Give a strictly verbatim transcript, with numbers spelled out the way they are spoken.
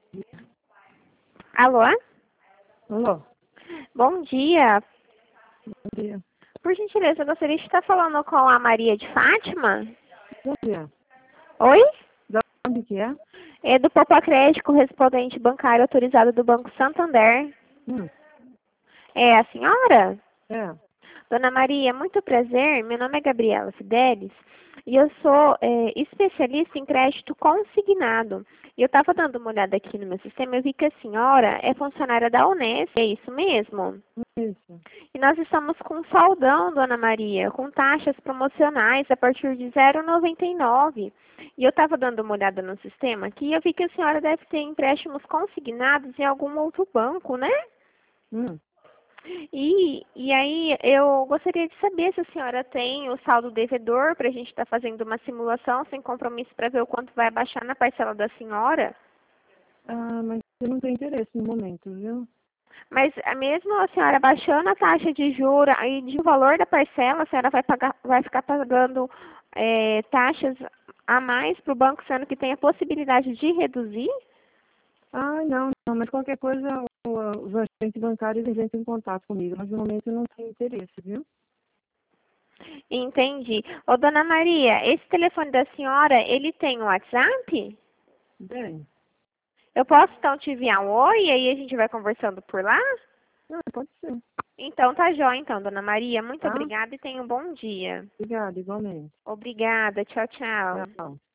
Alô? Alô, Bom dia. bom dia. Por gentileza, eu gostaria de estar falando com a Maria de Fátima. Bom dia. Oi? Da onde que é? É do Popacred, correspondente bancário autorizado do Banco Santander. Hum, É a senhora? é. Dona Maria, muito prazer. Meu nome é Gabriela Fidelis e eu sou é, especialista em crédito consignado. E eu estava dando uma olhada aqui no meu sistema e eu vi que a senhora é funcionária da Unesp. É isso mesmo? Isso. E nós estamos com um saldão, Dona Maria, com taxas promocionais a partir de zero vírgula noventa e nove. E eu estava dando uma olhada no sistema aqui e eu vi que a senhora deve ter empréstimos consignados em algum outro banco, né? Hum. E, e aí eu gostaria de saber se a senhora tem o saldo devedor para a gente estar fazendo uma simulação sem compromisso para ver o quanto vai abaixar na parcela da senhora. Ah, mas eu não tenho interesse no momento, viu? Mas a mesmo a senhora baixando a taxa de juros e de valor da parcela, a senhora vai pagar, vai ficar pagando é, taxas a mais para o banco, sendo que tem a possibilidade de reduzir? Ah, não, não, mas qualquer coisa o- os agentes bancários entram em contato comigo, mas no momento eu não tenho interesse, viu? Entendi. Ô, dona Maria, esse telefone da senhora, ele tem o WhatsApp? Bem, Eu posso então te enviar um oi e aí a gente vai conversando por lá? ah, pode ser, Então tá jóia, então, dona Maria. Muito tá? obrigada e tenha um bom dia. Obrigada, igualmente. Obrigada. Tchau, tchau. Tchau.